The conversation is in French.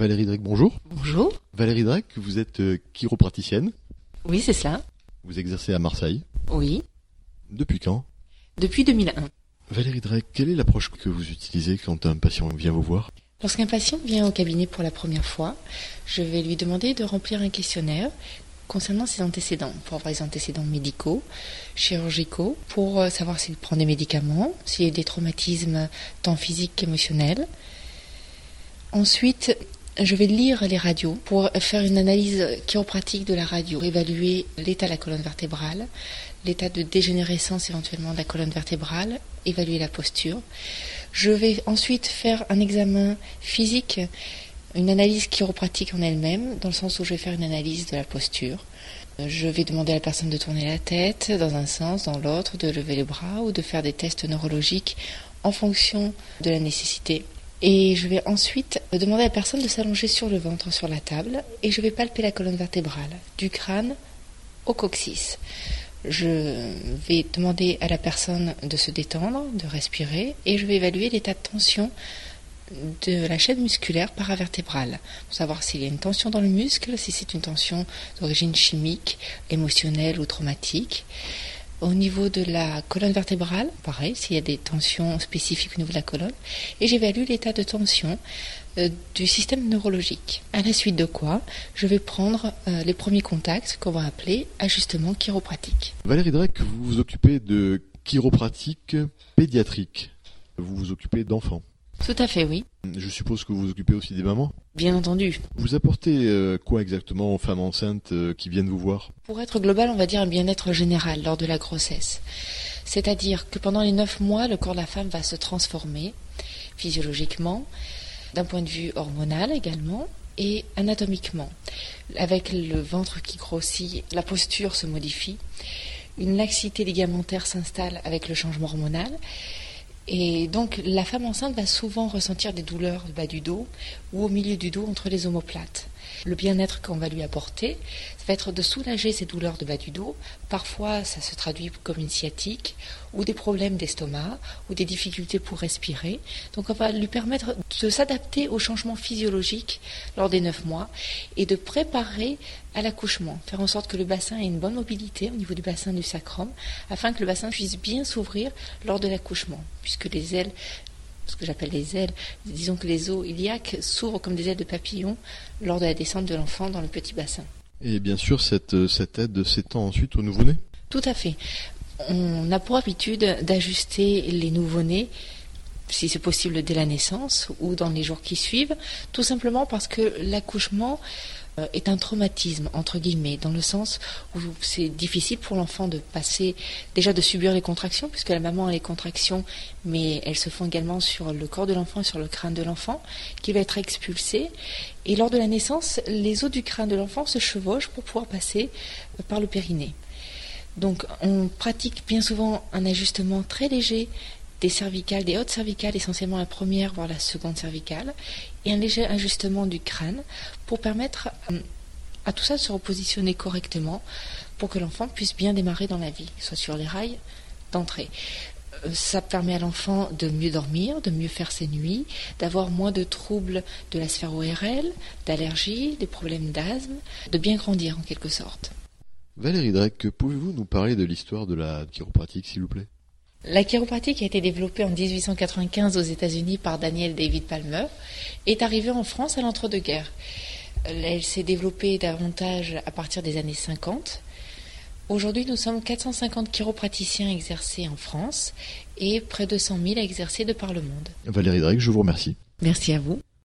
Valérie Drec, bonjour. Bonjour. Valérie Drec, vous êtes chiropraticienne. Oui, c'est cela. Vous exercez à Marseille. Oui. Depuis quand? Depuis 2001. Valérie Drec, quelle est l'approche que vous utilisez quand un patient vient vous voir? Lorsqu'un patient vient au cabinet pour la première fois, je vais lui demander de remplir un questionnaire concernant ses antécédents, pour avoir les antécédents médicaux, chirurgicaux, pour savoir s'il prend des médicaments, s'il y a des traumatismes tant physiques qu'émotionnels. Ensuite, je vais lire les radios pour faire une analyse chiropratique de la radio, évaluer l'état de la colonne vertébrale, l'état de dégénérescence éventuellement de la colonne vertébrale, évaluer la posture. Je vais ensuite faire un examen physique, une analyse chiropratique en elle-même, dans le sens où je vais faire une analyse de la posture. Je vais demander à la personne de tourner la tête dans un sens, dans l'autre, de lever les bras ou de faire des tests neurologiques en fonction de la nécessité. Et je vais ensuite demander à la personne de s'allonger sur le ventre sur la table et je vais palper la colonne vertébrale, du crâne au coccyx. Je vais demander à la personne de se détendre, de respirer et je vais évaluer l'état de tension de la chaîne musculaire paravertébrale pour savoir s'il y a une tension dans le muscle, si c'est une tension d'origine chimique, émotionnelle ou traumatique. Au niveau de la colonne vertébrale, pareil, s'il y a des tensions spécifiques au niveau de la colonne. Et j'évalue l'état de tension du système neurologique. À la suite de quoi, je vais prendre les premiers contacts qu'on va appeler ajustement chiropratique. Valérie Drec, vous vous occupez de chiropratique pédiatrique. Vous vous occupez d'enfants. Tout à fait, oui. Je suppose que vous vous occupez aussi des mamans. Bien entendu. Vous apportez quoi exactement aux femmes enceintes qui viennent vous voir? Pour être global, on va dire un bien-être général lors de la grossesse. C'est-à-dire que pendant les 9 mois, le corps de la femme va se transformer physiologiquement, d'un point de vue hormonal également, et anatomiquement. Avec le ventre qui grossit, la posture se modifie, une laxité ligamentaire s'installe avec le changement hormonal. Et donc la femme enceinte va souvent ressentir des douleurs du bas du dos ou au milieu du dos entre les omoplates. Le bien-être qu'on va lui apporter, ça va être de soulager ces douleurs de bas du dos. Parfois, ça se traduit comme une sciatique ou des problèmes d'estomac ou des difficultés pour respirer. Donc on va lui permettre de s'adapter aux changements physiologiques lors des 9 mois et de préparer à l'accouchement, faire en sorte que le bassin ait une bonne mobilité au niveau du bassin du sacrum, afin que le bassin puisse bien s'ouvrir lors de l'accouchement, puisque les ailes, ce que j'appelle les ailes, disons que les os iliaques s'ouvrent comme des ailes de papillon lors de la descente de l'enfant dans le petit bassin. Et bien sûr, cette aide s'étend ensuite au nouveau-né? Tout à fait. On a pour habitude d'ajuster les nouveau-nés, si c'est possible dès la naissance ou dans les jours qui suivent, tout simplement parce que l'accouchement est un traumatisme, entre guillemets, dans le sens où c'est difficile pour l'enfant de passer, déjà de subir les contractions, puisque la maman a les contractions, mais elles se font également sur le corps de l'enfant et sur le crâne de l'enfant, qui va être expulsé. Et lors de la naissance, les os du crâne de l'enfant se chevauchent pour pouvoir passer par le périnée. Donc on pratique bien souvent un ajustement très léger des cervicales, des hautes cervicales, essentiellement la première voire la seconde cervicale, et un léger ajustement du crâne pour permettre à tout ça de se repositionner correctement pour que l'enfant puisse bien démarrer dans la vie, soit sur les rails d'entrée. Ça permet à l'enfant de mieux dormir, de mieux faire ses nuits, d'avoir moins de troubles de la sphère ORL, d'allergies, des problèmes d'asthme, de bien grandir en quelque sorte. Valérie Drec, pouvez-vous nous parler de l'histoire de la chiropratique, s'il vous plaît? La chiropratique a été développée en 1895 aux États-Unis par Daniel David Palmer et est arrivée en France à l'entre-deux-guerres. Elle s'est développée davantage à partir des années 50. Aujourd'hui, nous sommes 450 chiropraticiens exercés en France et près de 100 000 exercés de par le monde. Valérie Drec, je vous remercie. Merci à vous.